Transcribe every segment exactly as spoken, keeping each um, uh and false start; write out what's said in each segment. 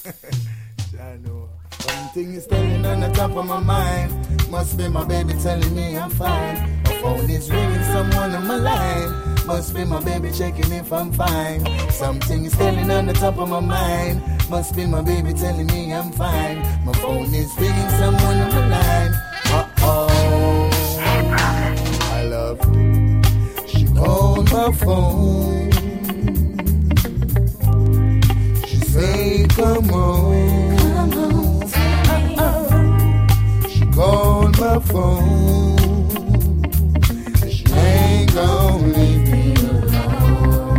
I know. One thing is standing on the top of my mind. Must be my baby telling me I'm fine. My phone is ringing, someone on my line. Must be my baby checking if I'm fine. Something is standing on the top of my mind. Must be my baby telling me I'm fine. My phone is ringing, someone on my line. Uh-oh. I love her. She called my phone. She say, come on. Come on. Uh-oh. She called my phone. She ain't gonna leave me alone.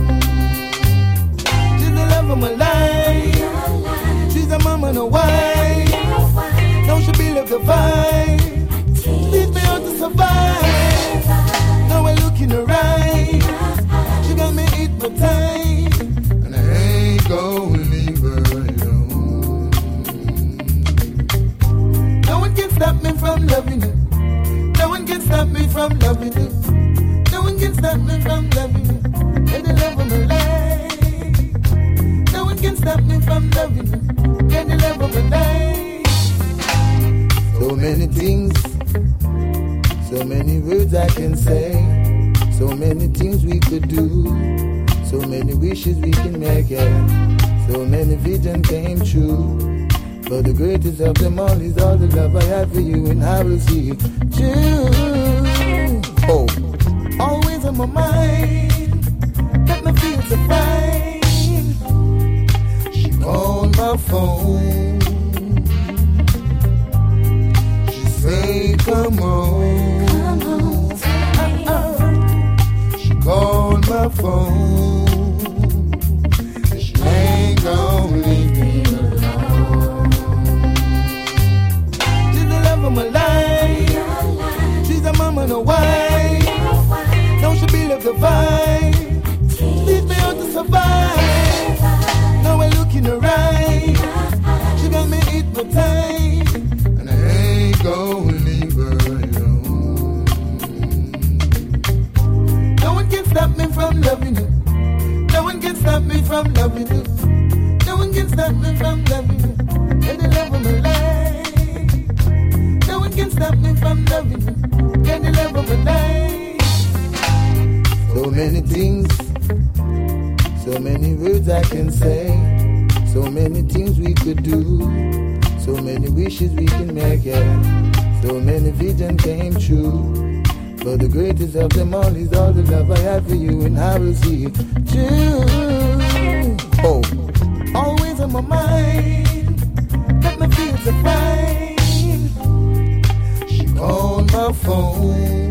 She's the love of my life. She's a mama and a wife. Now she be left to fight. Teach me how to survive. Now I look in her eyes. She got me hypnotized. And I ain't gonna leave her alone. No one can stop me from loving her. No one can stop me from loving her. No one can stop me from loving her. You're the love of my life. No one can stop me from loving her. You're the love of my life. So many things, so many words I can say, so many things we could do, so many wishes we can make, yeah. So many visions came true, but the greatest of them all is all the love I have for you, and I will see you true. Oh, always on my mind, got me feel so fine. She called my phone. Say, come on. Come on. Uh-oh. She called my phone. She ain't gonna leave me alone. She's the love of my life. She's a mama and a wife. Now she be left to fight. Teach me how to survive. Now I look in her eyes. She got me hypnotized. And I ain't gonna leave her alone. No one can stop me from loving her. No one can stop me from loving her. No one can stop me from loving her. You're the love of my life. No one can stop me from loving her. You're the love of my life. So many things, so many words I can say, so many things we could do, so many wishes we can make, yeah. So many visions came true, but the greatest of them all is all the love I have for you, and I will see you true. Oh, always on my mind, let me feel so fine. She called my phone.